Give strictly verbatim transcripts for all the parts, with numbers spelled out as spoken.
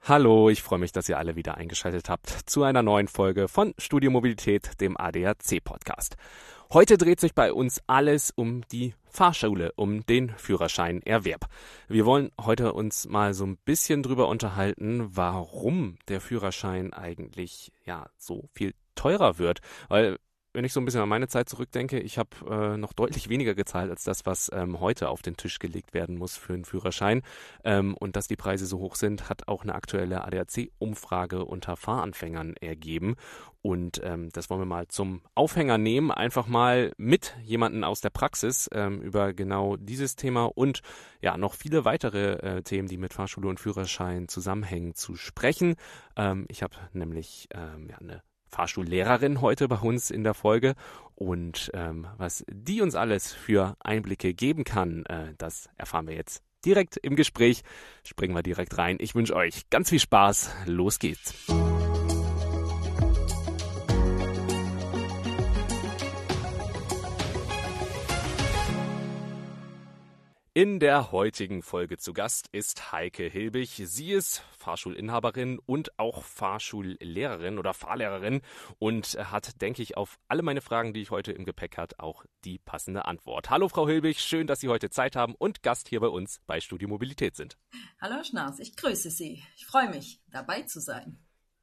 Hallo, ich freue mich, dass ihr alle wieder eingeschaltet habt zu einer neuen Folge von Studio Mobilität, dem A D A C-Podcast. Heute dreht sich bei uns alles um die Fahrschule, um den Führerscheinerwerb. Wir wollen heute uns mal so ein bisschen drüber unterhalten, warum der Führerschein eigentlich ja so viel teurer wird, weil wenn ich so ein bisschen an meine Zeit zurückdenke, ich habe äh, noch deutlich weniger gezahlt als das, was ähm, heute auf den Tisch gelegt werden muss für einen Führerschein. Ähm, und dass die Preise so hoch sind, hat auch eine aktuelle A D A C-Umfrage unter Fahranfängern ergeben. Und ähm, das wollen wir mal zum Aufhänger nehmen, einfach mal mit jemandem aus der Praxis ähm, über genau dieses Thema und ja noch viele weitere äh, Themen, die mit Fahrschule und Führerschein zusammenhängen, zu sprechen. Ähm, ich habe nämlich ähm, ja, eine Fahrschullehrerin heute bei uns in der Folge und ähm, was die uns alles für Einblicke geben kann, äh, das erfahren wir jetzt direkt im Gespräch. Springen wir direkt rein. Ich wünsche euch ganz viel Spaß. Los geht's. In der heutigen Folge zu Gast ist Heike Hilbig. Sie ist Fahrschulinhaberin und auch Fahrschullehrerin oder Fahrlehrerin und hat, denke ich, auf alle meine Fragen, die ich heute im Gepäck habe, auch die passende Antwort. Hallo Frau Hilbig, schön, dass Sie heute Zeit haben und Gast hier bei uns bei Studio Mobilität sind. Hallo Herr Schnaas, ich grüße Sie. Ich freue mich, dabei zu sein.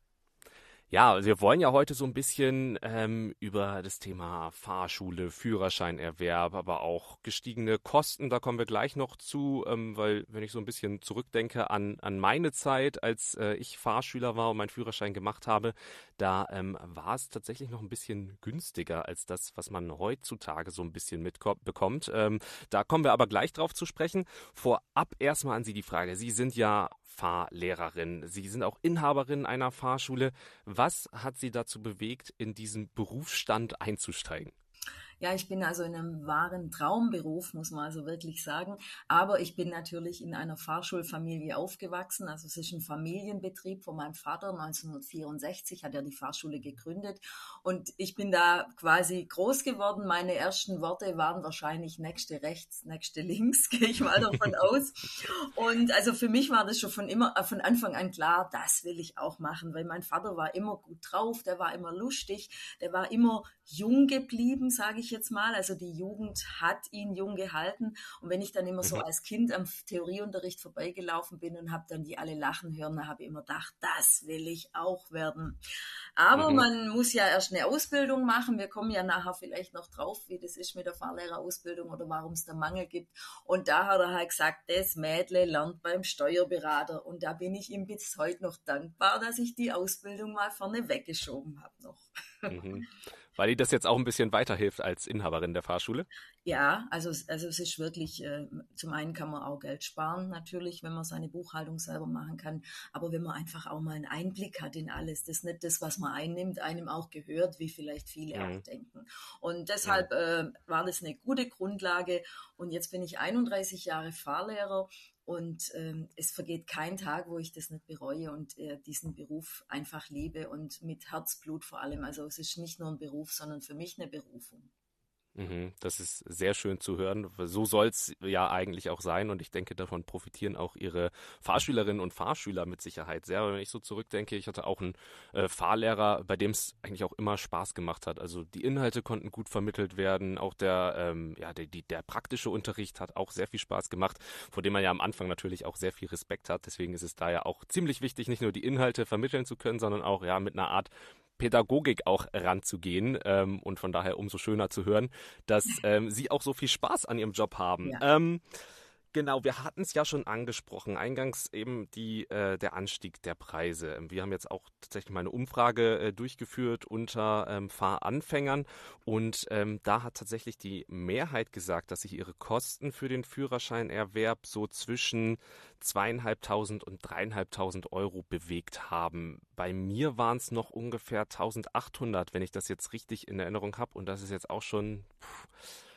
Ja, wir wollen ja heute so ein bisschen ähm, über das Thema Fahrschule, Führerscheinerwerb, aber auch gestiegene Kosten, da kommen wir gleich noch zu, ähm, weil wenn ich so ein bisschen zurückdenke an, an meine Zeit, als äh, ich Fahrschüler war und meinen Führerschein gemacht habe, da ähm, war es tatsächlich noch ein bisschen günstiger als das, was man heutzutage so ein bisschen mitbekommt. Ähm, da kommen wir aber gleich drauf zu sprechen. Vorab erstmal an Sie die Frage, Sie sind ja Fahrlehrerin. Sie sind auch Inhaberin einer Fahrschule. Was hat Sie dazu bewegt, in diesen Berufsstand einzusteigen? Ja, ich bin also in einem wahren Traumberuf, muss man also wirklich sagen. Aber ich bin natürlich in einer Fahrschulfamilie aufgewachsen. Also es ist ein Familienbetrieb von meinem Vater. neunzehnhundertvierundsechzig hat er die Fahrschule gegründet. Und ich bin da quasi groß geworden. Meine ersten Worte waren wahrscheinlich nächste rechts, nächste links, gehe ich mal davon aus. Und also für mich war das schon von immer, von Anfang an klar, das will ich auch machen, weil mein Vater war immer gut drauf, der war immer lustig, der war immer jung geblieben, sage ich jetzt mal. Also die Jugend hat ihn jung gehalten. Und wenn ich dann immer so Mhm. als Kind am Theorieunterricht vorbeigelaufen bin und habe dann die alle lachen hören, dann habe ich immer gedacht, das will ich auch werden. Aber Mhm. man muss ja erst eine Ausbildung machen. Wir kommen ja nachher vielleicht noch drauf, wie das ist mit der Fahrlehrerausbildung oder warum es da Mangel gibt. Und da hat er halt gesagt, das Mädle lernt beim Steuerberater. Und da bin ich ihm bis heute noch dankbar, dass ich die Ausbildung mal vorne weggeschoben habe noch. Mhm. Weil Ihnen das jetzt auch ein bisschen weiterhilft als Inhaberin der Fahrschule? Ja, also, also es ist wirklich, äh, zum einen kann man auch Geld sparen, natürlich, wenn man seine Buchhaltung selber machen kann, aber wenn man einfach auch mal einen Einblick hat in alles, das ist nicht das, was man einnimmt, einem auch gehört, wie vielleicht viele auch Mhm. denken. Und Mhm. deshalb äh, war das eine gute Grundlage und jetzt bin ich einunddreißig Jahre Fahrlehrer und ähm, es vergeht kein Tag, wo ich das nicht bereue und äh, diesen Beruf einfach liebe und mit Herzblut vor allem. Also es ist nicht nur ein Beruf, sondern für mich eine Berufung. Mhm, das ist sehr schön zu hören. So soll es ja eigentlich auch sein und ich denke, davon profitieren auch Ihre Fahrschülerinnen und Fahrschüler mit Sicherheit sehr. Wenn ich so zurückdenke, ich hatte auch einen äh, Fahrlehrer, bei dem es eigentlich auch immer Spaß gemacht hat. Also die Inhalte konnten gut vermittelt werden, auch der, ähm, ja, der, die, der praktische Unterricht hat auch sehr viel Spaß gemacht, vor dem man ja am Anfang natürlich auch sehr viel Respekt hat. Deswegen ist es da ja auch ziemlich wichtig, nicht nur die Inhalte vermitteln zu können, sondern auch ja mit einer Art Pädagogik auch ranzugehen ähm, und von daher umso schöner zu hören, dass ähm, Sie auch so viel Spaß an Ihrem Job haben. Ja. Ähm, genau, wir hatten es ja schon angesprochen, eingangs eben die, äh, der Anstieg der Preise. Wir haben jetzt auch tatsächlich mal eine Umfrage äh, durchgeführt unter ähm, Fahranfängern und ähm, da hat tatsächlich die Mehrheit gesagt, dass sich ihre Kosten für den Führerscheinerwerb so zwischen zweieinhalbtausend und dreieinhalbtausend Euro bewegt haben. Bei mir waren es noch ungefähr eintausendachthundert, wenn ich das jetzt richtig in Erinnerung habe und das ist jetzt auch schon pff,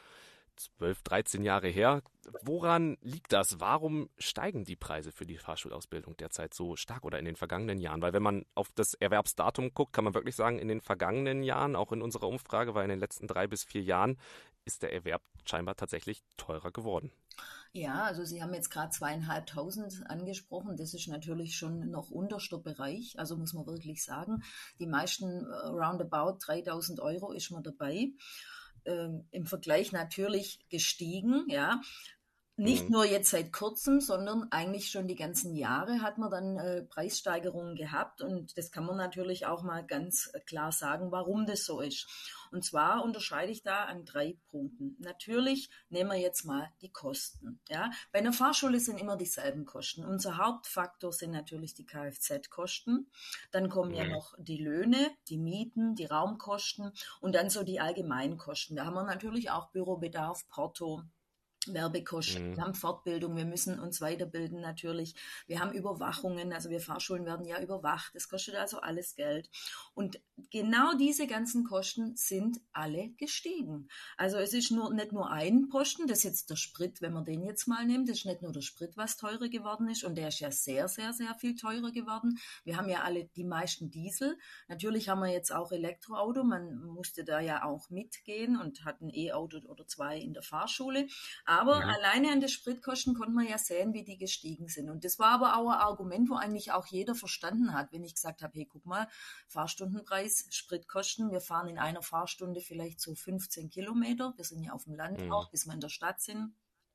zwölf, dreizehn Jahre her. Woran liegt das? Warum steigen die Preise für die Fahrschulausbildung derzeit so stark oder in den vergangenen Jahren? Weil wenn man auf das Erwerbsdatum guckt, kann man wirklich sagen, in den vergangenen Jahren, auch in unserer Umfrage, war in den letzten drei bis vier Jahren, ist der Erwerb scheinbar tatsächlich teurer geworden. Ja, also Sie haben jetzt gerade zweieinhalbtausend angesprochen. Das ist natürlich schon noch unterster Bereich. Also muss man wirklich sagen, die meisten äh, roundabout dreitausend Euro ist man dabei. Ähm, im Vergleich natürlich gestiegen, ja. Nicht Mhm. nur jetzt seit kurzem, sondern eigentlich schon die ganzen Jahre hat man dann äh, Preissteigerungen gehabt und das kann man natürlich auch mal ganz klar sagen, warum das so ist. Und zwar unterscheide ich da an drei Punkten. Natürlich nehmen wir jetzt mal die Kosten. Ja, bei einer Fahrschule sind immer dieselben Kosten. Unser Hauptfaktor sind natürlich die Kfz-Kosten. Dann kommen ja Mhm. noch die Löhne, die Mieten, die Raumkosten und dann so die Allgemeinkosten. Da haben wir natürlich auch Bürobedarf, Porto. Werbekosten, Mhm. wir haben Fortbildung, wir müssen uns weiterbilden natürlich. Wir haben Überwachungen, also wir Fahrschulen werden ja überwacht. Das kostet also alles Geld. Und genau diese ganzen Kosten sind alle gestiegen. Also es ist nur nicht nur ein Posten, das ist jetzt der Sprit, wenn man den jetzt mal nimmt, das ist nicht nur der Sprit, was teurer geworden ist und der ist ja sehr, sehr, sehr viel teurer geworden. Wir haben ja alle die meisten Diesel. Natürlich haben wir jetzt auch Elektroauto, man musste da ja auch mitgehen und hat ein E-Auto oder zwei in der Fahrschule. Aber Mhm. alleine an den Spritkosten konnte man ja sehen, wie die gestiegen sind. Und das war aber auch ein Argument, wo eigentlich auch jeder verstanden hat, wenn ich gesagt habe, hey, guck mal, Fahrstundenpreis, Spritkosten, wir fahren in einer Fahrstunde vielleicht so fünfzehn Kilometer. Wir sind ja auf dem Land Mhm. auch, bis wir in der Stadt sind.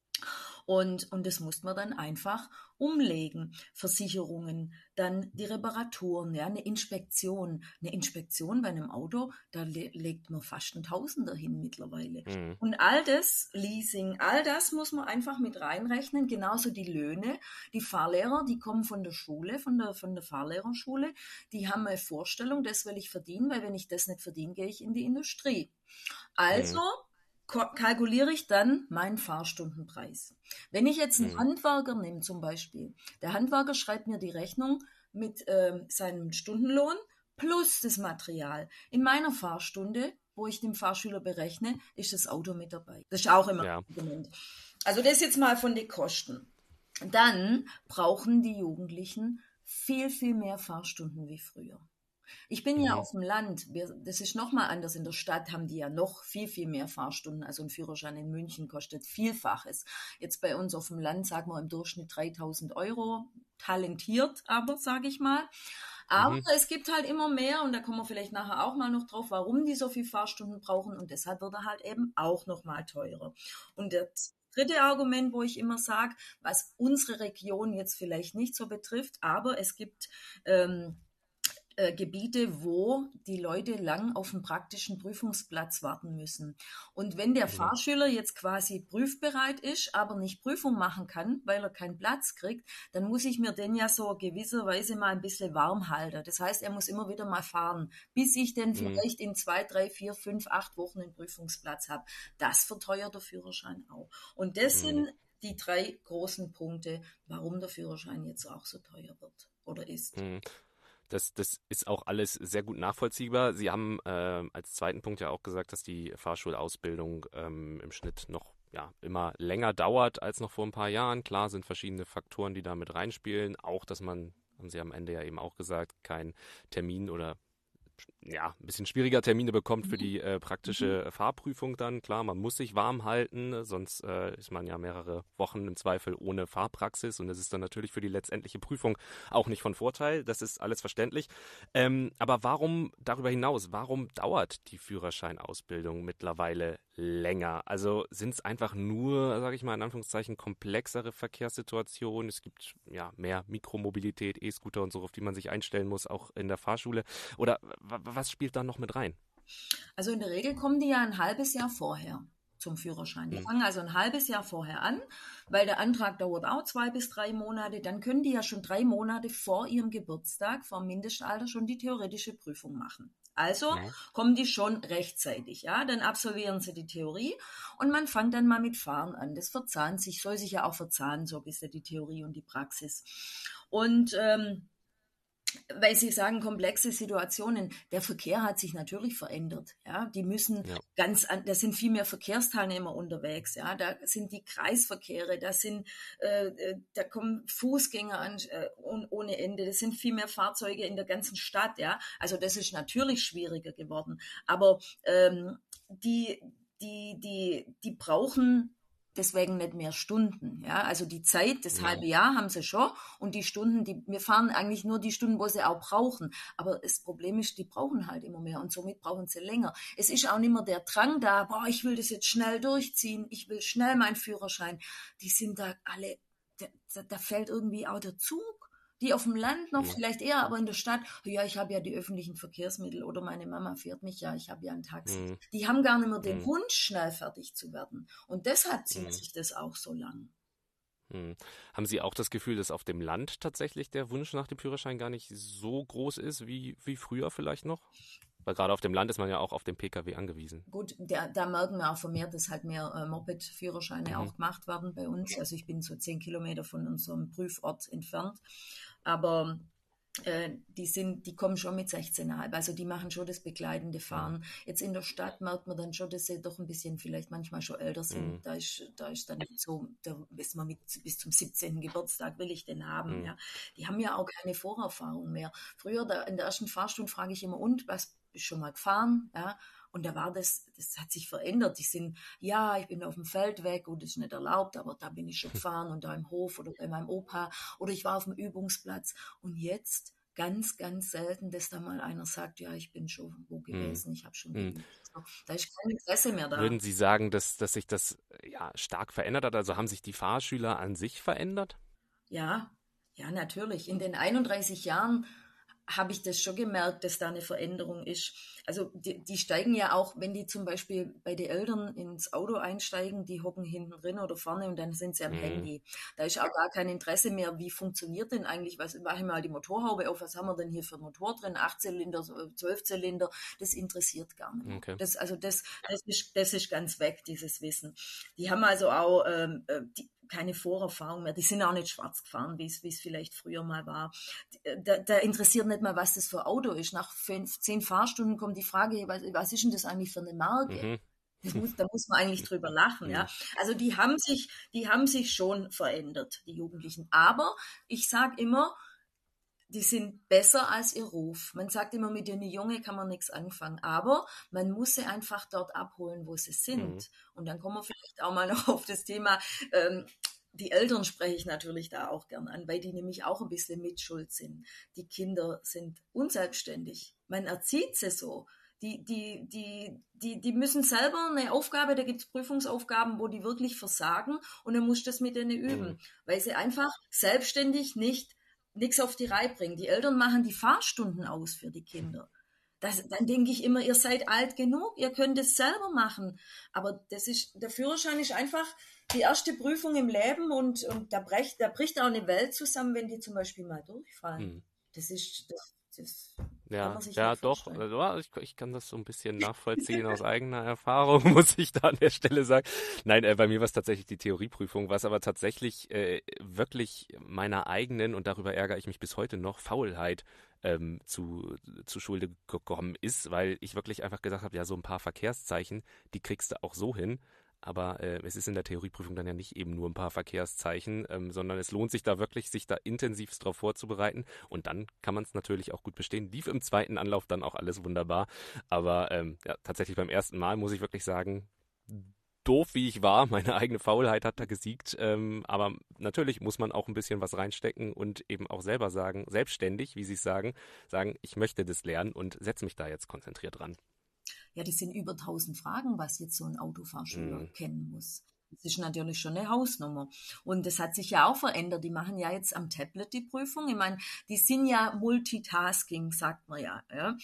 Und, und das musste man dann einfach umlegen. Versicherungen, dann die Reparaturen, ja, eine Inspektion. Eine Inspektion bei einem Auto, da le legt man fast einen Tausender hin mittlerweile. Mhm. Und all das, Leasing, all das muss man einfach mit reinrechnen. Genauso die Löhne. Die Fahrlehrer, die kommen von der Schule, von der, von der Fahrlehrerschule. Die haben eine Vorstellung, das will ich verdienen, weil wenn ich das nicht verdiene, gehe ich in die Industrie. Also Mhm. kalkuliere ich dann meinen Fahrstundenpreis. Wenn ich jetzt einen Mhm. Handwerker nehme zum Beispiel, der Handwerker schreibt mir die Rechnung mit ähm, seinem Stundenlohn plus das Material. In meiner Fahrstunde, wo ich den Fahrschüler berechne, ist das Auto mit dabei. Das ist auch immer Ja. ein Argument. Also das jetzt mal von den Kosten. Dann brauchen die Jugendlichen viel, viel mehr Fahrstunden wie früher. Ich bin ja Mhm. auf dem Land. Wir, das ist nochmal anders. In der Stadt haben die ja noch viel, viel mehr Fahrstunden. Also ein Führerschein in München kostet Vielfaches. Jetzt bei uns auf dem Land sagen wir im Durchschnitt dreitausend Euro. Talentiert aber, sage ich mal. Aber Mhm. es gibt halt immer mehr und da kommen wir vielleicht nachher auch mal noch drauf, warum die so viel Fahrstunden brauchen und deshalb wird er halt eben auch nochmal teurer. Und das dritte Argument, wo ich immer sage, was unsere Region jetzt vielleicht nicht so betrifft, aber es gibt ähm, äh, Gebiete, wo die Leute lang auf einen praktischen Prüfungsplatz warten müssen. Und wenn der Mhm. Fahrschüler jetzt quasi prüfbereit ist, aber nicht Prüfung machen kann, weil er keinen Platz kriegt, dann muss ich mir den ja so gewisserweise mal ein bisschen warm halten. Das heißt, er muss immer wieder mal fahren, bis ich denn Mhm. vielleicht in zwei, drei, vier, fünf, acht Wochen einen Prüfungsplatz habe. Das verteuert der Führerschein auch. Und das Mhm. sind die drei großen Punkte, warum der Führerschein jetzt auch so teuer wird oder ist. Mhm. Das, das ist auch alles sehr gut nachvollziehbar. Sie haben ähm, als zweiten Punkt ja auch gesagt, dass die Fahrschulausbildung ähm, im Schnitt noch ja, immer länger dauert als noch vor ein paar Jahren. Klar sind verschiedene Faktoren, die da mit reinspielen. Auch, dass man, haben Sie am Ende ja eben auch gesagt, keinen Termin oder ja, ein bisschen schwieriger Termine bekommt für Mhm. die äh, Mhm. praktische Fahrprüfung dann. Klar, man muss sich warm halten, sonst äh, ist man ja mehrere Wochen im Zweifel ohne Fahrpraxis und das ist dann natürlich für die letztendliche Prüfung auch nicht von Vorteil. Das ist alles verständlich. Ähm, aber warum darüber hinaus, warum dauert die Führerscheinausbildung mittlerweile länger? Also sind es einfach nur, sage ich mal in Anführungszeichen, komplexere Verkehrssituationen? Es gibt ja mehr Mikromobilität, E-Scooter und so, auf die man sich einstellen muss, auch in der Fahrschule. Oder w- was spielt da noch mit rein? Also in der Regel kommen die ja ein halbes Jahr vorher zum Führerschein. Die Hm. fangen also ein halbes Jahr vorher an, weil der Antrag dauert auch zwei bis drei Monate. Dann können die ja schon drei Monate vor ihrem Geburtstag, vor dem Mindestalter, schon die theoretische Prüfung machen. Also Mhm. kommen die schon rechtzeitig, ja. Dann absolvieren sie die Theorie und man fängt dann mal mit Fahren an. Das verzahnt sich, soll sich ja auch verzahnen, so ein bisschen die Theorie und die Praxis. Und ähm, weil Sie sagen, komplexe Situationen. Der Verkehr hat sich natürlich verändert. Ja, die müssen Ja. ganz an, da sind viel mehr Verkehrsteilnehmer unterwegs. Ja, da sind die Kreisverkehre, da sind, äh, äh, da kommen Fußgänger an äh, ohne Ende. Das sind viel mehr Fahrzeuge in der ganzen Stadt. Ja, also das ist natürlich schwieriger geworden. Aber ähm, die, die, die, die brauchen deswegen nicht mehr Stunden. Ja, also die Zeit, das Ja. halbe Jahr haben sie schon und die Stunden, die, wir fahren eigentlich nur die Stunden, wo sie auch brauchen. Aber das Problem ist, die brauchen halt immer mehr und somit brauchen sie länger. Es ist auch nicht mehr der Drang da, boah, ich will das jetzt schnell durchziehen, ich will schnell meinen Führerschein. Die sind da alle, da, da fällt irgendwie auch der Zug. Die auf dem Land noch Ja. vielleicht eher, aber in der Stadt, ja, ich habe ja die öffentlichen Verkehrsmittel oder meine Mama fährt mich ja, ich habe ja ein Taxi. Mhm. Die haben gar nicht mehr den Mhm. Wunsch, schnell fertig zu werden. Und deshalb zieht Mhm. sich das auch so lang. Mhm. Haben Sie auch das Gefühl, dass auf dem Land tatsächlich der Wunsch nach dem Führerschein gar nicht so groß ist wie, wie früher vielleicht noch? Weil gerade auf dem Land ist man ja auch auf den Pkw angewiesen. Gut, da, da merken wir auch vermehrt, dass halt mehr äh, Moped-Führerscheine Mhm. auch gemacht werden bei uns. Also ich bin so zehn Kilometer von unserem Prüfort entfernt. Aber äh, die sind, die kommen schon mit sechzehn Komma fünf. Also die machen schon das begleitende Fahren. Mhm. Jetzt in der Stadt merkt man dann schon, dass sie doch ein bisschen vielleicht manchmal schon älter sind. Mhm. Da ist, da ist dann nicht so, da ist man mit, bis zum siebzehnten Geburtstag will ich den haben. Mhm. Ja. Die haben ja auch keine Vorerfahrung mehr. Früher, da, in der ersten Fahrstunde frage ich immer, und, was bist du schon mal gefahren? Ja. Und da war das, das hat sich verändert. Die sind, ja, ich bin auf dem Feld weg und das ist nicht erlaubt, aber da bin ich schon gefahren und da im Hof oder bei meinem Opa oder ich war auf dem Übungsplatz. Und jetzt ganz, ganz selten, dass da mal einer sagt, ja, ich bin schon wo Mhm. gewesen, ich habe schon Mhm. geübt. So, da ist kein Interesse mehr da. Würden Sie sagen, dass, dass sich das äh, ja, stark verändert hat? Also haben sich die Fahrschüler an sich verändert? Ja, ja, natürlich. In den einunddreißig Jahren habe ich das schon gemerkt, dass da eine Veränderung ist. Also die, die steigen ja auch, wenn die zum Beispiel bei den Eltern ins Auto einsteigen, die hocken hinten drin oder vorne und dann sind sie am Mhm. Handy. Da ist auch gar kein Interesse mehr, wie funktioniert denn eigentlich, was mache ich mal die Motorhaube auf, was haben wir denn hier für einen Motor drin, acht Zylinder, zwölf Zylinder, das interessiert gar nicht mehr. Okay. Das, also das, das, ist, das ist ganz weg, dieses Wissen. Die haben also auch ähm, die, keine Vorerfahrung mehr. Die sind auch nicht schwarz gefahren, wie es wie es vielleicht früher mal war. Da, da interessiert nicht mal, was das für ein Auto ist. Nach fünf, zehn Fahrstunden kommt die Frage, was, was ist denn das eigentlich für eine Marke? Mhm. Das muss, da muss man eigentlich drüber lachen, ja. Mhm. Also die haben sich, die haben sich schon verändert, die Jugendlichen. Aber ich sage immer, die sind besser als ihr Ruf. Man sagt immer, mit den Jungen kann man nichts anfangen, aber man muss sie einfach dort abholen, wo sie sind. Mhm. Und dann kommen wir vielleicht auch mal noch auf das Thema, ähm, die Eltern spreche ich natürlich da auch gern an, weil die nämlich auch ein bisschen mitschuld sind. Die Kinder sind unselbstständig. Man erzieht sie so. Die, die, die, die, die müssen selber eine Aufgabe, da gibt es Prüfungsaufgaben, wo die wirklich versagen und dann musst du das mit denen üben, Mhm. weil sie einfach selbstständig nicht nichts auf die Reihe bringen. Die Eltern machen die Fahrstunden aus für die Kinder. Das, dann denke ich immer, ihr seid alt genug, ihr könnt es selber machen. Aber das ist, der Führerschein ist einfach die erste Prüfung im Leben und, und da, bricht, da bricht auch eine Welt zusammen, wenn die zum Beispiel mal durchfallen. Mhm. Das ist, das, das kann Ja, man sich ja, nicht doch. vorstellen. Also, ja, ich, ich kann das so ein bisschen nachvollziehen aus eigener Erfahrung, muss ich da an der Stelle sagen. Nein, äh, bei mir war es tatsächlich die Theorieprüfung, was aber tatsächlich äh, wirklich meiner eigenen, und darüber ärgere ich mich bis heute noch, Faulheit ähm, zu, zu Schulde gekommen ist, weil ich wirklich einfach gesagt habe, ja, so ein paar Verkehrszeichen, die kriegst du auch so hin. Aber äh, es ist in der Theorieprüfung dann ja nicht eben nur ein paar Verkehrszeichen, ähm, sondern es lohnt sich da wirklich, sich da intensivst drauf vorzubereiten. Und dann kann man es natürlich auch gut bestehen. Lief im zweiten Anlauf dann auch alles wunderbar. Aber ähm, ja, tatsächlich beim ersten Mal muss ich wirklich sagen, doof wie ich war, meine eigene Faulheit hat da gesiegt. Ähm, aber natürlich muss man auch ein bisschen was reinstecken und eben auch selber sagen, selbstständig, wie Sie es sagen, sagen, ich möchte das lernen und setze mich da jetzt konzentriert dran. Ja, das sind über tausend Fragen, was jetzt so ein Autofahrschüler Mhm. kennen muss. Das ist natürlich schon eine Hausnummer. Und das hat sich ja auch verändert. Die machen ja jetzt am Tablet die Prüfung. Ich meine, die sind ja Multitasking, sagt man ja. ja.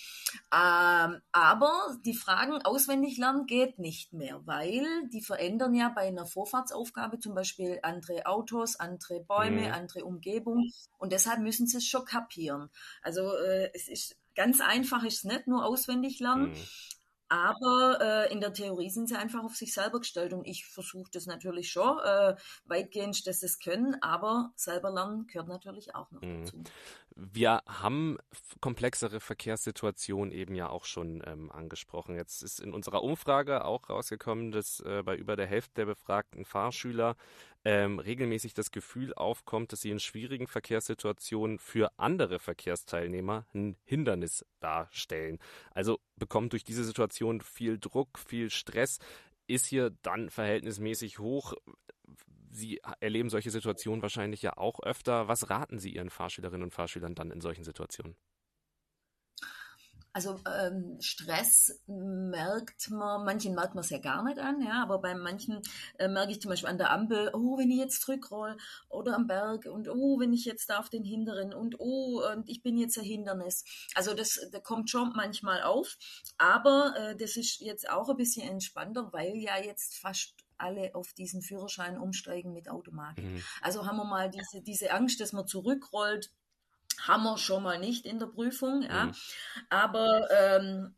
Ähm, aber die Fragen auswendig lernen geht nicht mehr, weil die verändern ja bei einer Vorfahrtsaufgabe zum Beispiel andere Autos, andere Bäume, Mhm. andere Umgebung. Und deshalb müssen sie es schon kapieren. Also äh, es ist ganz einfach, ist es nicht nur auswendig lernen. Mhm. Aber äh, in der Theorie sind sie einfach auf sich selber gestellt und ich versuche das natürlich schon, äh, weitgehend, dass sie es können, aber selber lernen gehört natürlich auch noch Mhm. dazu. Wir haben f- komplexere Verkehrssituationen eben ja auch schon ähm, angesprochen. Jetzt ist in unserer Umfrage auch rausgekommen, dass äh, bei über der Hälfte der befragten Fahrschüler ähm, regelmäßig das Gefühl aufkommt, dass sie in schwierigen Verkehrssituationen für andere Verkehrsteilnehmer ein Hindernis darstellen. Also bekommen durch diese Situation viel Druck, viel Stress. ist hier dann verhältnismäßig hoch. Sie erleben solche Situationen wahrscheinlich ja auch öfter. Was raten Sie Ihren Fahrschülerinnen und Fahrschülern dann in solchen Situationen? Also ähm, Stress merkt man, manchen merkt man es ja gar nicht an, ja, aber bei manchen äh, merke ich zum Beispiel an der Ampel, oh, wenn ich jetzt zurückroll oder am Berg und oh, wenn ich jetzt da auf den Hinteren und oh, und ich bin jetzt ein Hindernis. Also das, das kommt schon manchmal auf, aber äh, das ist jetzt auch ein bisschen entspannter, weil ja jetzt fast alle auf diesen Führerschein umsteigen mit Automatik. Mhm. Also haben wir mal diese, diese Angst, dass man zurückrollt, haben wir schon mal nicht in der Prüfung, ja. Mhm. Aber ähm,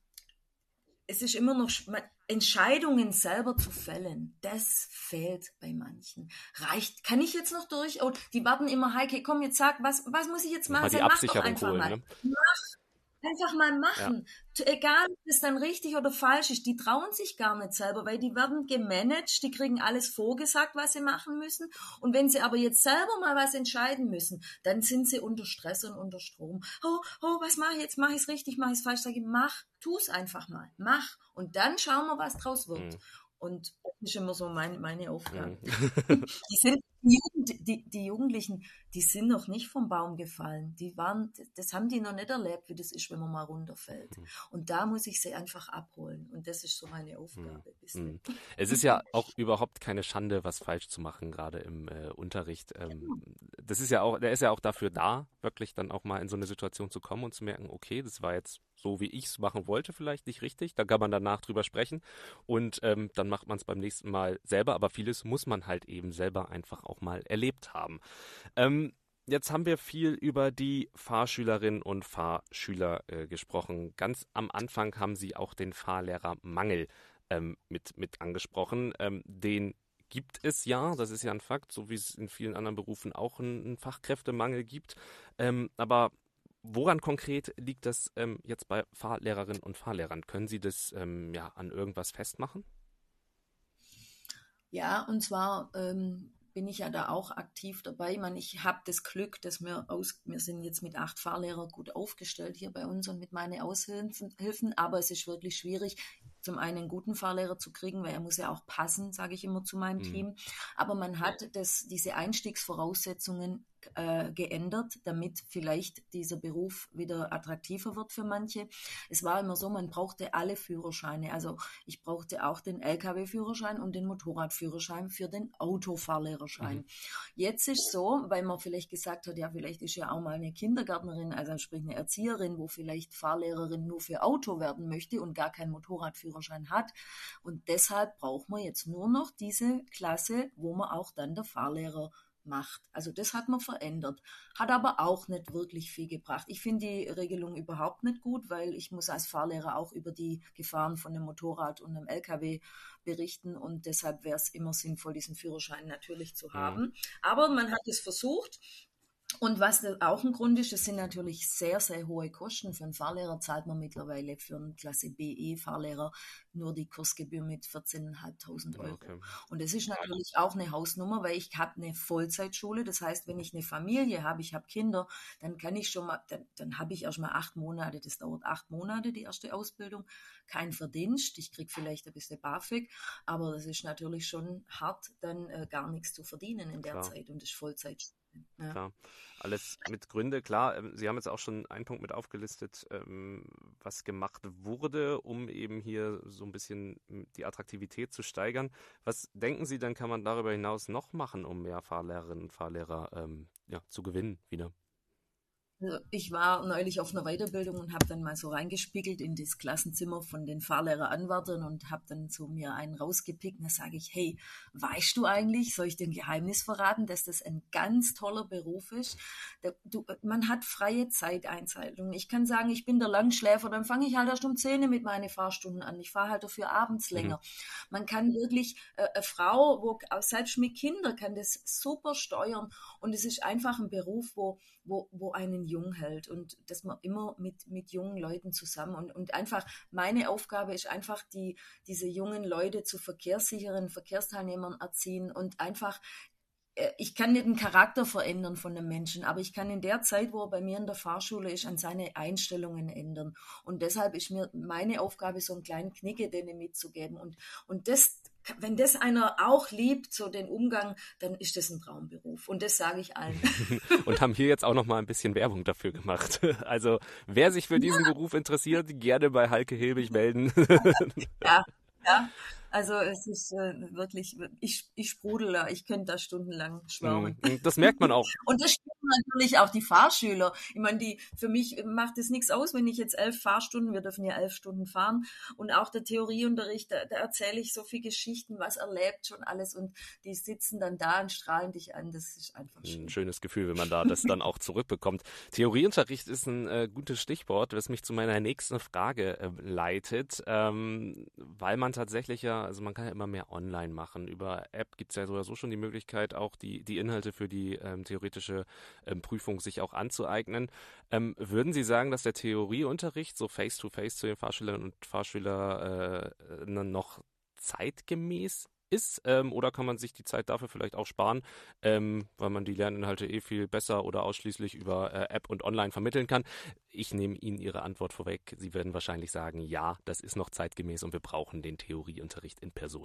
es ist immer noch, Entscheidungen selber zu fällen, das fehlt bei manchen. Reicht, kann ich jetzt noch durch? Oh, die warten immer, Heike, komm, jetzt sag, was, was muss ich jetzt machen? Mal die Mach doch Absicherung einfach holen, mal. ne? Mach. Einfach mal Ja. machen. Egal, ob das dann richtig oder falsch ist, die trauen sich gar nicht selber, weil die werden gemanagt, die kriegen alles vorgesagt, was sie machen müssen. Und wenn sie aber jetzt selber mal was entscheiden müssen, dann sind sie unter Stress und unter Strom. Oh, oh, was mache ich jetzt? Mache ich es richtig, mache ich es falsch? Sage ich, mach, tu es einfach mal, mach. Und dann schauen wir, was draus wird. Mhm. Und das ist immer so mein, meine Aufgabe. Mhm. Die sind, die, Jugend, die, die Jugendlichen, die sind noch nicht vom Baum gefallen. Die waren, das haben die noch nicht erlebt, wie das ist, wenn man mal runterfällt. Mhm. Und da muss ich sie einfach abholen. Und das ist so meine Aufgabe. Mhm. Es ist ja auch überhaupt keine Schande, was falsch zu machen, gerade im äh, Unterricht. Ähm, das ist ja auch, der ist ja auch dafür da, wirklich dann auch mal in so eine Situation zu kommen und zu merken, okay, das war jetzt so, wie ich es machen wollte, vielleicht nicht richtig. Da kann man danach drüber sprechen und ähm, dann macht man es beim nächsten Mal selber. Aber vieles muss man halt eben selber einfach auch mal erlebt haben. Ähm, Jetzt haben wir viel über die Fahrschülerinnen und Fahrschüler äh, gesprochen. Ganz am Anfang haben Sie auch den Fahrlehrermangel ähm, mit, mit angesprochen. Ähm, den gibt es ja, das ist ja ein Fakt, so wie es in vielen anderen Berufen auch einen, einen Fachkräftemangel gibt. Ähm, aber woran konkret liegt das ähm, jetzt bei Fahrlehrerinnen und Fahrlehrern? Können Sie das ähm, ja an irgendwas festmachen? Ja, und zwar ähm, bin ich ja da auch aktiv dabei. Ich meine, ich habe das Glück, dass wir aus, wir sind jetzt mit acht Fahrlehrer gut aufgestellt hier bei uns und mit meinen Aushilfen, Hilfen, aber es ist wirklich schwierig, zum einen einen guten Fahrlehrer zu kriegen, weil er muss ja auch passen, sage ich immer zu meinem Mhm. Team. Aber man hat das, diese Einstiegsvoraussetzungen äh, geändert, damit vielleicht dieser Beruf wieder attraktiver wird für manche. Es war immer so, man brauchte alle Führerscheine. Also ich brauchte auch den L K W-Führerschein und den Motorradführerschein für den Autofahrlehrerschein. Mhm. Jetzt ist so, weil man vielleicht gesagt hat, ja, vielleicht ist ja auch mal eine Kindergärtnerin, also sprich eine Erzieherin, wo vielleicht Fahrlehrerin nur für Auto werden möchte und gar keinen Motorradführerschein hat. Und deshalb braucht man jetzt nur noch diese Klasse, wo man auch dann der Fahrlehrer macht. Also das hat man verändert, hat aber auch nicht wirklich viel gebracht. Ich finde die Regelung überhaupt nicht gut, weil ich muss als Fahrlehrer auch über die Gefahren von einem Motorrad und einem L K W berichten und deshalb wäre es immer sinnvoll, diesen Führerschein natürlich zu haben. Mhm. Aber man hat es versucht. Und was auch ein Grund ist, das sind natürlich sehr, sehr hohe Kosten. Für einen Fahrlehrer zahlt man mittlerweile für einen Klasse B E-Fahrlehrer nur die Kursgebühr mit vierzehntausendfünfhundert Euro. Okay. Und das ist natürlich auch eine Hausnummer, weil ich habe eine Vollzeitschule. Das heißt, wenn ich eine Familie habe, ich habe Kinder, dann kann ich schon mal, dann, dann habe ich erst mal acht Monate. Das dauert acht Monate, die erste Ausbildung. Kein Verdienst. Ich kriege vielleicht ein bisschen BAföG, aber das ist natürlich schon hart, dann äh, gar nichts zu verdienen in der Klar. Zeit und das ist Vollzeitschule. Ja. Klar, alles mit Gründe. Klar, ähm, Sie haben jetzt auch schon einen Punkt mit aufgelistet, ähm, was gemacht wurde, um eben hier so ein bisschen m, die Attraktivität zu steigern. Was denken Sie, dann kann man darüber hinaus noch machen, um mehr Fahrlehrerinnen und Fahrlehrer ähm, ja, zu gewinnen wieder? Also ich war neulich auf einer Weiterbildung und habe dann mal so reingespiegelt in das Klassenzimmer von den Fahrlehreranwärtern und habe dann so mir einen rausgepickt. Und da sage ich, hey, weißt du eigentlich, soll ich dir ein Geheimnis verraten, dass das ein ganz toller Beruf ist? Der, du, man hat freie Zeiteinteilung. Ich kann sagen, ich bin der Langschläfer, dann fange ich halt erst um zehn mit meinen Fahrstunden an. Ich fahre halt dafür abends Mhm. länger. Man kann wirklich, äh, eine Frau, wo selbst mit Kindern kann das super steuern und es ist einfach ein Beruf, wo wo, wo einen jung hält und dass man immer mit, mit jungen Leuten zusammen und, und einfach meine Aufgabe ist einfach, die, diese jungen Leute zu verkehrssicheren Verkehrsteilnehmern erziehen und einfach, äh, ich kann nicht den Charakter verändern von einem Menschen, aber ich kann in der Zeit, wo er bei mir in der Fahrschule ist, an seine Einstellungen ändern. Und deshalb ist mir meine Aufgabe, so einen kleinen Knicke denen mitzugeben. Und, und das wenn das einer auch liebt, so den Umgang, dann ist das ein Traumberuf. Und das sage ich allen. Und haben hier jetzt auch noch mal ein bisschen Werbung dafür gemacht. Also wer sich für diesen Beruf interessiert, gerne bei Heike Hilbig melden. Ja, ja. Also es ist äh, wirklich, ich, ich sprudel da, ich könnte da stundenlang schwärmen. Das merkt man auch. Und das spüren natürlich auch die Fahrschüler. Ich meine, die, für mich macht es nichts aus, wenn ich jetzt elf Fahrstunden, wir dürfen ja elf Stunden fahren, und auch der Theorieunterricht, da, da erzähle ich so viele Geschichten, was erlebt schon alles, und die sitzen dann da und strahlen dich an. Das ist einfach schön. Ein schönes Gefühl, wenn man da das dann auch zurückbekommt. Theorieunterricht ist ein äh, gutes Stichwort, das mich zu meiner nächsten Frage äh, leitet, ähm, weil man tatsächlich ja, also man kann ja immer mehr online machen. Über App gibt es ja sowieso schon die Möglichkeit, auch die, die Inhalte für die ähm, theoretische ähm, Prüfung sich auch anzueignen. Ähm, würden Sie sagen, dass der Theorieunterricht so face-to-face zu den Fahrschülerinnen und Fahrschülern äh, noch zeitgemäß ist, ähm, oder kann man sich die Zeit dafür vielleicht auch sparen, ähm, weil man die Lerninhalte eh viel besser oder ausschließlich über äh, App und online vermitteln kann? Ich nehme Ihnen Ihre Antwort vorweg. Sie werden wahrscheinlich sagen, ja, das ist noch zeitgemäß und wir brauchen den Theorieunterricht in Person.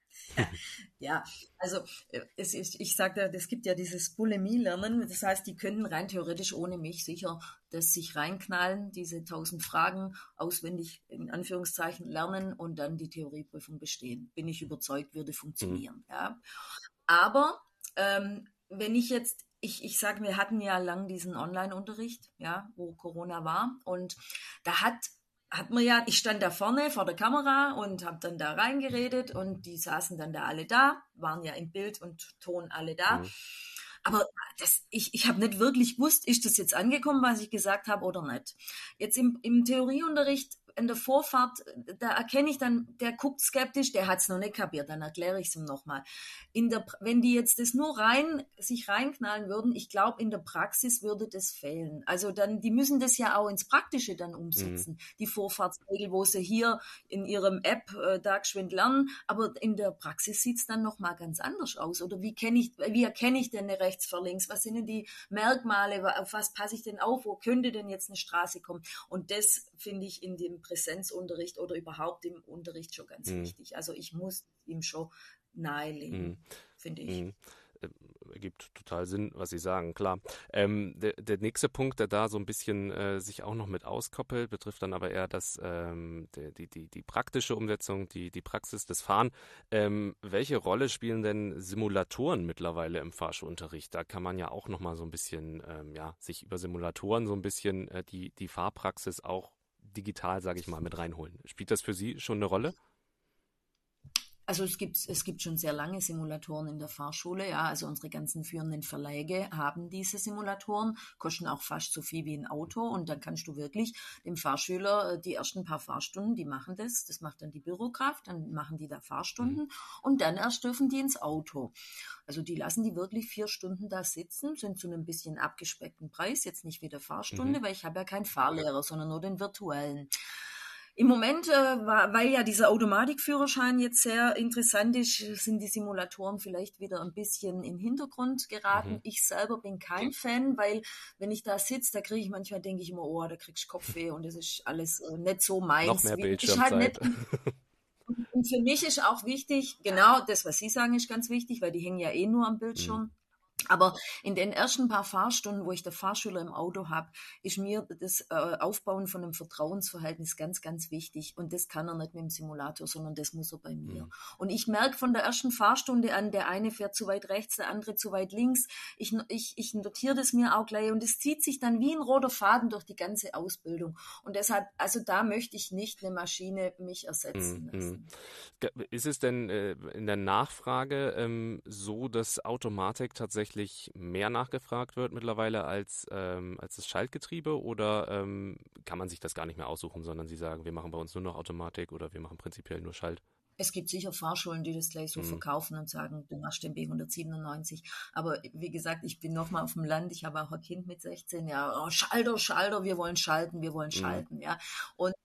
Ja, also es ist, ich sage, es gibt ja dieses Bulimie-Lernen, das heißt, die könnten rein theoretisch ohne mich sicher das sich reinknallen, diese tausend Fragen auswendig in Anführungszeichen lernen und dann die Theorieprüfung bestehen. Bin ich überzeugt, würde funktionieren. Mhm. Ja. Aber ähm, wenn ich jetzt, ich, ich sage, wir hatten ja lang diesen Online-Unterricht, ja, wo Corona war, und da hat hat man ja, ich stand da vorne vor der Kamera und habe dann da reingeredet und die saßen dann da alle da, waren ja im Bild und Ton alle da. Mhm. Aber das, ich, ich habe nicht wirklich gewusst, ist das jetzt angekommen, was ich gesagt habe oder nicht. Jetzt im, im Theorieunterricht, in der Vorfahrt, da erkenne ich dann, der guckt skeptisch, der hat es noch nicht kapiert, dann erkläre ich es ihm nochmal. In der, wenn die jetzt das nur rein, sich reinknallen würden, ich glaube, in der Praxis würde das fehlen. Also dann, die müssen das ja auch ins Praktische dann umsetzen. Mhm. Die Vorfahrtsregel, wo sie hier in ihrem App äh, da geschwind lernen, aber in der Praxis sieht es dann nochmal ganz anders aus. Oder wie kenne ich, wie erkenne ich denn eine rechts vor links? Was sind denn die Merkmale? Auf was passe ich denn auf? Wo könnte denn jetzt eine Straße kommen? Und das finde ich in dem Präsenzunterricht oder überhaupt im Unterricht schon ganz mhm. wichtig. Also ich muss ihm schon nahelegen, mhm. finde ich. Mhm. Ergibt total Sinn, was Sie sagen, klar. Ähm, der, der nächste Punkt, der da so ein bisschen äh, sich auch noch mit auskoppelt, betrifft dann aber eher das, ähm, der, die, die, die praktische Umsetzung, die, die Praxis des Fahren. Ähm, welche Rolle spielen denn Simulatoren mittlerweile im Fahrschulunterricht? Da kann man ja auch nochmal so ein bisschen, ähm, ja, sich über Simulatoren so ein bisschen äh, die, die Fahrpraxis auch digital, sage ich mal, mit reinholen. Spielt das für Sie schon eine Rolle? Also es gibt, es gibt schon sehr lange Simulatoren in der Fahrschule, ja, also unsere ganzen führenden Verläge haben diese Simulatoren, kosten auch fast so viel wie ein Auto, und dann kannst du wirklich dem Fahrschüler die ersten paar Fahrstunden, die machen das, das macht dann die Bürokraft, dann machen die da Fahrstunden, mhm. und dann erst dürfen die ins Auto. Also die lassen die wirklich vier Stunden da sitzen, sind zu einem bisschen abgespeckten Preis, jetzt nicht wie der Fahrstunde, mhm. weil ich habe ja keinen Fahrlehrer, sondern nur den virtuellen. Im Moment, äh, weil ja dieser Automatikführerschein jetzt sehr interessant ist, sind die Simulatoren vielleicht wieder ein bisschen in den Hintergrund geraten. Mhm. Ich selber bin kein Fan, weil wenn ich da sitze, da kriege ich manchmal, denke ich immer, oh, da kriegst du Kopfweh und das ist alles äh, nicht so meins. Noch mehr Bildschirmzeit. Halt und für mich ist auch wichtig, genau das, was Sie sagen, ist ganz wichtig, weil die hängen ja eh nur am Bildschirm. Mhm. Aber in den ersten paar Fahrstunden, wo ich der Fahrschüler im Auto habe, ist mir das äh, Aufbauen von einem Vertrauensverhältnis ganz, ganz wichtig. Und das kann er nicht mit dem Simulator, sondern das muss er bei mir. Mhm. Und ich merke von der ersten Fahrstunde an, der eine fährt zu weit rechts, der andere zu weit links. Ich, ich, ich notiere das mir auch gleich und es zieht sich dann wie ein roter Faden durch die ganze Ausbildung. Und deshalb, also da möchte ich nicht eine Maschine mich ersetzen mhm. lassen. Ist es denn äh, in der Nachfrage ähm, so, dass Automatik tatsächlich mehr nachgefragt wird mittlerweile als, ähm, als das Schaltgetriebe, oder ähm, kann man sich das gar nicht mehr aussuchen, sondern Sie sagen, wir machen bei uns nur noch Automatik oder wir machen prinzipiell nur Schalt? Es gibt sicher Fahrschulen, die das gleich so mhm. verkaufen und sagen, du machst den B hundertsiebenundneunzig. Aber wie gesagt, ich bin nochmal auf dem Land, ich habe auch ein Kind mit sechzehn, ja, oh, Schalter, Schalter, wir wollen schalten, wir wollen schalten, mhm. ja. Und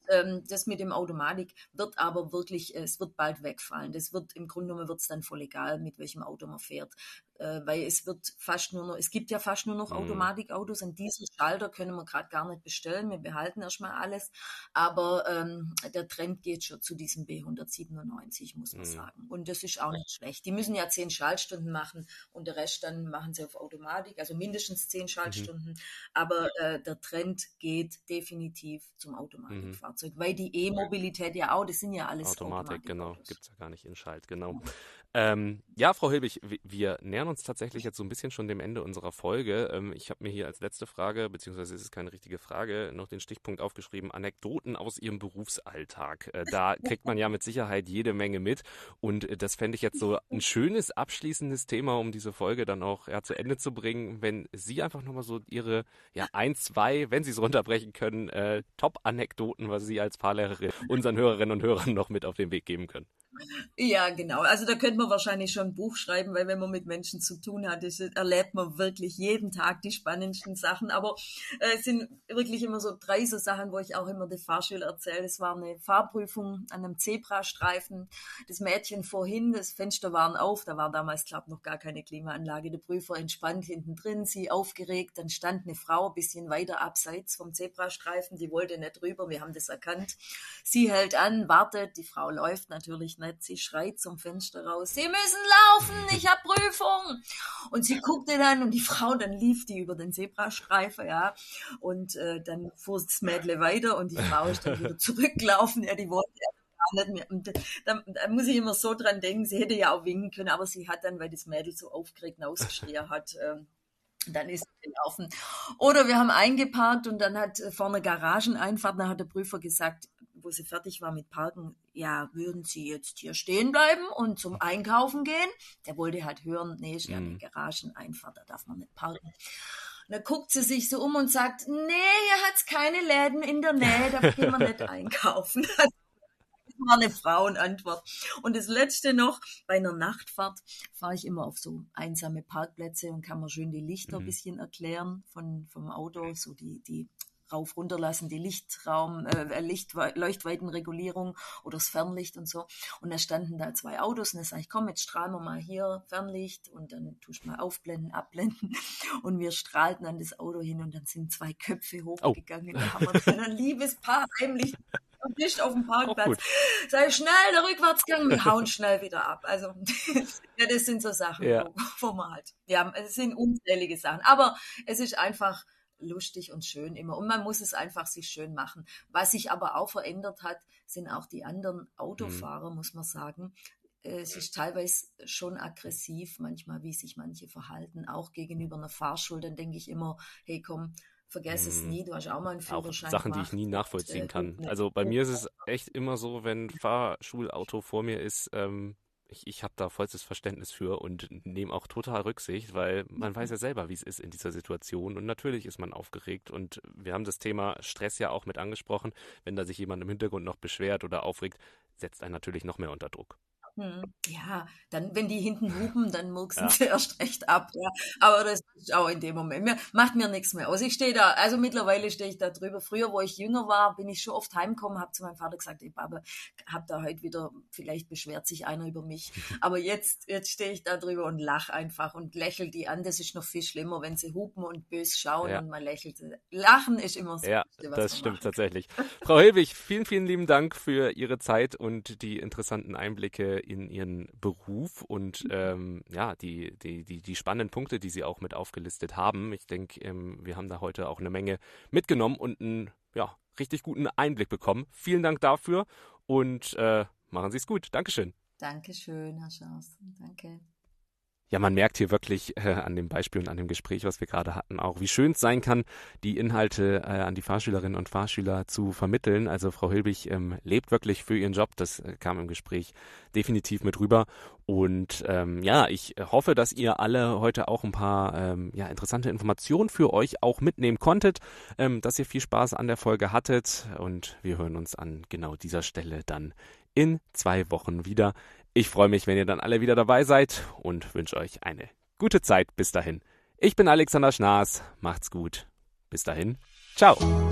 ähm, das mit dem Automatik wird aber wirklich, es wird bald wegfallen. Das wird, im Grunde genommen wird es dann voll egal, mit welchem Auto man fährt. Äh, weil es wird fast nur noch, es gibt ja fast nur noch Automatikautos. Einen Dieselschalter können wir gerade gar nicht bestellen. Wir behalten erstmal alles. Aber ähm, der Trend geht schon zu diesem B hundertsiebenundneunzig, muss man mm. sagen. Und das ist auch nicht schlecht. Die müssen ja zehn Schaltstunden machen und der Rest dann machen sie auf Automatik, also mindestens zehn Schaltstunden. Mhm. Aber äh, der Trend geht definitiv zum Automatikfahrzeug, mhm. weil die E-Mobilität ja auch, das sind ja alles Automatik, genau, gibt es ja gar nicht in Schalt, genau. Mhm. Ähm, ja, Frau Hilbig, wir nähern uns tatsächlich jetzt so ein bisschen schon dem Ende unserer Folge. Ähm, ich habe mir hier als letzte Frage, beziehungsweise es ist keine richtige Frage, noch den Stichpunkt aufgeschrieben, Anekdoten aus Ihrem Berufsalltag. Äh, da kriegt man ja mit Sicherheit jede Menge mit und äh, das fände ich jetzt so ein schönes abschließendes Thema, um diese Folge dann auch ja, zu Ende zu bringen, wenn Sie einfach nochmal so Ihre ja, ein, zwei, wenn Sie es runterbrechen können, äh, Top-Anekdoten, was Sie als Fahrlehrerin unseren Hörerinnen und Hörern noch mit auf den Weg geben können. Ja, genau. Also da könnte man wahrscheinlich schon ein Buch schreiben, weil wenn man mit Menschen zu tun hat, ist, erlebt man wirklich jeden Tag die spannendsten Sachen. Aber äh, es sind wirklich immer so drei so Sachen, wo ich auch immer die Fahrschüler erzähle. Es war eine Fahrprüfung an einem Zebrastreifen. Das Mädchen vorhin, das Fenster waren auf, da war damals, glaube ich, noch gar keine Klimaanlage. Der Prüfer entspannt hinten drin, sie aufgeregt. Dann stand eine Frau ein bisschen weiter abseits vom Zebrastreifen, die wollte nicht rüber, wir haben das erkannt. Sie hält an, wartet, die Frau läuft natürlich nicht. Sie schreit zum Fenster raus, Sie müssen laufen, ich habe Prüfung. Und sie guckte dann und die Frau, dann lief die über den Zebrastreifen, ja. Und äh, dann fuhr das Mädle weiter und die Frau ist dann wieder zurückgelaufen. Ja, die wollte ja gar nicht mehr. Und da, da muss ich immer so dran denken, sie hätte ja auch winken können, aber sie hat dann, weil das Mädel so aufgeregt ausgeschrien hat, ähm, dann ist sie gelaufen. Oder wir haben eingeparkt und dann hat vorne Garageneinfahrt, dann hat der Prüfer gesagt, wo sie fertig war mit Parken, ja, würden Sie jetzt hier stehen bleiben und zum Einkaufen gehen? Der wollte halt hören, nee, ist ja eine Garageneinfahrt, da darf man nicht parken. Und dann guckt sie sich so um und sagt, nee, hier hat's keine Läden in der Nähe, da gehen wir nicht einkaufen. Das war eine Frauenantwort. Und das Letzte noch, bei einer Nachtfahrt fahre ich immer auf so einsame Parkplätze und kann mir schön die Lichter ein mhm. bisschen erklären von, vom Auto, so die, die rauf runterlassen, die Lichtraum, äh, Licht, Leuchtweitenregulierung oder das Fernlicht und so. Und da standen da zwei Autos und da sage ich, komm, jetzt strahlen wir mal hier Fernlicht und dann tust du mal aufblenden, abblenden. Und wir strahlten an das Auto hin und dann sind zwei Köpfe hochgegangen. Oh. Da haben wir dann ein liebes Paar heimlich nicht auf dem Parkplatz. Sei schnell der Rückwärtsgang, wir hauen schnell wieder ab. Also ja, das sind so Sachen, ja. wo, wo man halt, ja, es sind unzählige Sachen. Aber es ist einfach lustig und schön immer. Und man muss es einfach sich schön machen. Was sich aber auch verändert hat, sind auch die anderen Autofahrer, mhm. muss man sagen. Es ist teilweise schon aggressiv, manchmal, wie sich manche verhalten, auch gegenüber einer Fahrschule. Dann denke ich immer, hey komm, vergess es nie, du hast auch mal einen Führerschein auch Sachen, gemacht, die ich nie nachvollziehen und, kann. äh, Also bei mir ist es echt immer so, wenn ein Fahrschulauto vor mir ist, ähm, ich, ich habe da vollstes Verständnis für und nehme auch total Rücksicht, weil man weiß ja selber, wie es ist in dieser Situation und natürlich ist man aufgeregt und wir haben das Thema Stress ja auch mit angesprochen. Wenn da sich jemand im Hintergrund noch beschwert oder aufregt, setzt einen natürlich noch mehr unter Druck. Ja, dann, wenn die hinten hupen, dann murksen Ja. sie erst recht ab. Ja. Aber das ist auch in dem Moment. Mir, macht mir nichts mehr aus. Ich stehe da, also mittlerweile stehe ich da drüber. Früher, wo ich jünger war, bin ich schon oft heimgekommen, habe zu meinem Vater gesagt, ey Papa, hab da heute wieder, vielleicht beschwert sich einer über mich. Aber jetzt, jetzt stehe ich da drüber und lache einfach und lächle die an. Das ist noch viel schlimmer, wenn sie hupen und bös schauen Ja. und man lächelt. Lachen ist immer so. Ja, Beste, was das man stimmt macht. tatsächlich. Frau Hilbig, vielen, vielen lieben Dank für Ihre Zeit und die interessanten Einblicke in Ihren Beruf und ähm, ja, die, die, die, die spannenden Punkte, die Sie auch mit aufgelistet haben. Ich denke, ähm, wir haben da heute auch eine Menge mitgenommen und einen ja, richtig guten Einblick bekommen. Vielen Dank dafür und äh, machen Sie es gut. Dankeschön. Dankeschön, Herr Schaus. Danke. Ja, man merkt hier wirklich äh, an dem Beispiel und an dem Gespräch, was wir gerade hatten, auch, wie schön es sein kann, die Inhalte äh, an die Fahrschülerinnen und Fahrschüler zu vermitteln. Also Frau Hilbig ähm, lebt wirklich für ihren Job. Das äh, kam im Gespräch definitiv mit rüber. Und ähm, ja, ich hoffe, dass ihr alle heute auch ein paar ähm, ja, interessante Informationen für euch auch mitnehmen konntet, ähm, dass ihr viel Spaß an der Folge hattet. Und wir hören uns an genau dieser Stelle dann in zwei Wochen wieder. Ich freue mich, wenn ihr dann alle wieder dabei seid und wünsche euch eine gute Zeit bis dahin. Ich bin Alexander Schnaas. Macht's gut. Bis dahin. Ciao.